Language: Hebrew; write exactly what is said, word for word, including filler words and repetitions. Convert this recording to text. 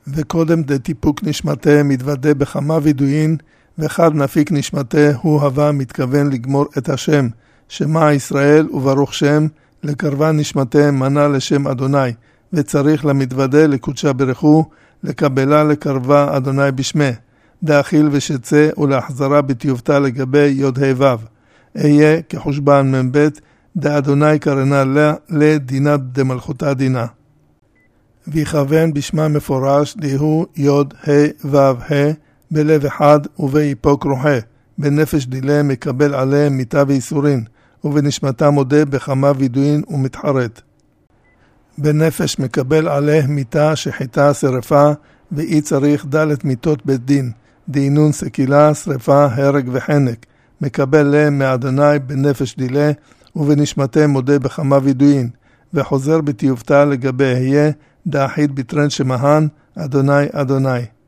וקודם דטיפוק נשמתה מתוודה בכמה וידוין, ואחד נפיק נשמתה הוא הווה מתכוון לגמור את השם, שמע ישראל וברוך שם, לקרבה נשמתה מנה לשם אדוני, וצריך למתוודה לקודשה ברכו, לקבלה לקרבה אדוני בשמה, דאכיל ושצא ולהחזרה בתיובתה לגבי יוד ה' ו', אהיה כחושבן מבית, דאדוני קרנה לה לדינת דמלכותה דינה. ויכוון בשמה מפורש דהוא יוד ה' ו' ה' בלב אחד וביפוק רוחה, בנפש דילה מקבל עליהם מיתה ואיסורין, ובנשמתה מודה בכמה וידוין ומתחרט. בנפש מקבל עליה מיתה שחיתה שרפה, ואי צריך דלת מיתות בית דין, דינון סקילה, שרפה, הרג וחנק, מקבל להם מאדוני בנפש דילה, ובנשמתה מודה בכמה וידוין, וחוזר בתיובתה לגבי היה, דאחיד בטרן שמהן, אדוני אדוני.